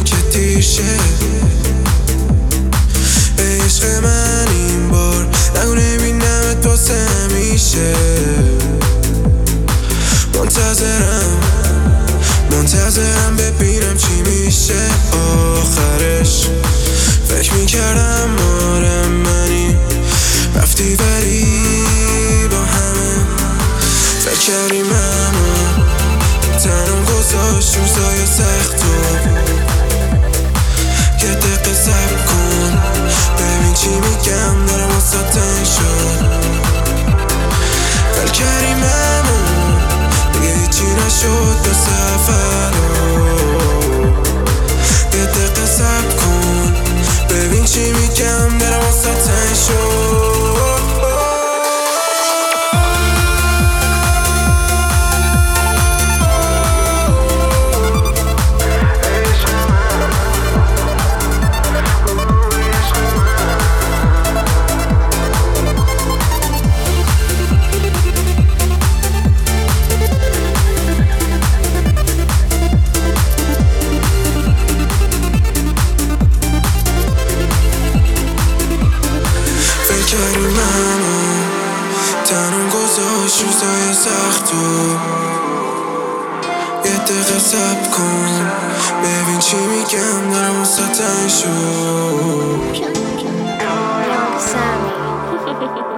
که دیر شه. ای عشق من این بار نگو نبینمت واسه همیشه. منتظرم ببینم چی میشه آخرش. فکر میکردم آره منی، رفتی ولی با همه فکر کردیم اما تنم گذاشت روزای سختو. یه دقیقه صبر کن ببین چی میگم دارم واسه تنگ شد. فکر کردیم اما دیگه هیچی نشد واسه اولو. یه دقیقه صبر کن ببین چی میگم دارم واسه تنگ شد. تنم گذاشت روزای سختو. یه دقیقه صبر کن ببین چی میگم دارم واسه تنگ شد.